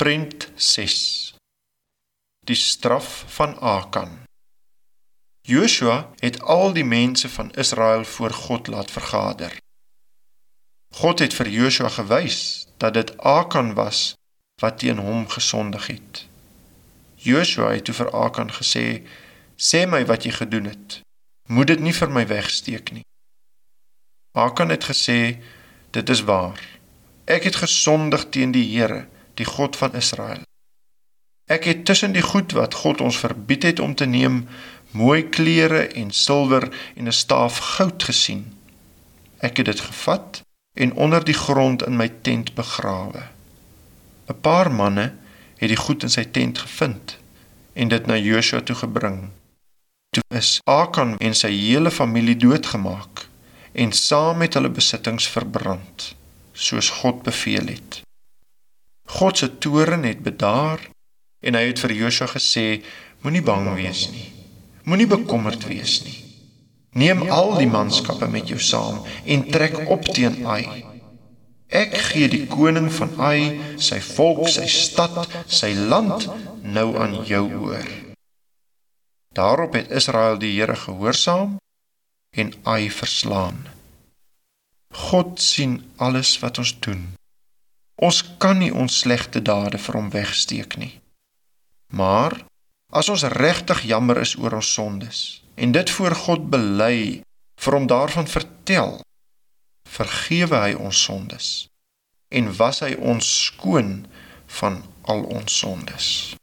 Prent 6. Die straf van Akan. Joshua het al die mense van Israel voor God laat vergader. God het vir Joshua gewys dat dit Akan was wat teen hom gesondig het. Joshua het toe vir Akan gesê, sê my wat jy gedoen het, moet dit nie vir my wegsteek nie. Akan het gesê, dit is waar, ek het gesondig teen die Here, die God van Israel. Ek het tussen die goed wat God ons verbied het om te neem, mooi klere en silwer en 'n staaf goud gesien. Ek het dit gevat en onder die grond in my tent begrawe. 'n Paar manne het die goed in sy tent gevind en dit na Joshua toe gebring. Toe is Akan en sy hele familie doodgemaak en saam met hulle besittings verbrand, soos God beveel het. God se toorn het bedaar en hy het vir Joshua gesê, moenie bang wees nie, moenie bekommerd wees nie. Neem al die manskappe met jou saam en trek op teen Ai. Ek gee die koning van Ai, sy volk, sy stad, sy land nou aan jou oor. Daarop het Israel die Here gehoorsaam en Ai verslaan. God sien alles wat ons doen. Ons kan nie ons slegte dade vir hom wegsteek nie. Maar as ons regtig jammer is oor ons sondes en dit voor God bely, vir hom daarvan vertel, vergewe hy ons sondes en was hy ons skoon van al ons sondes.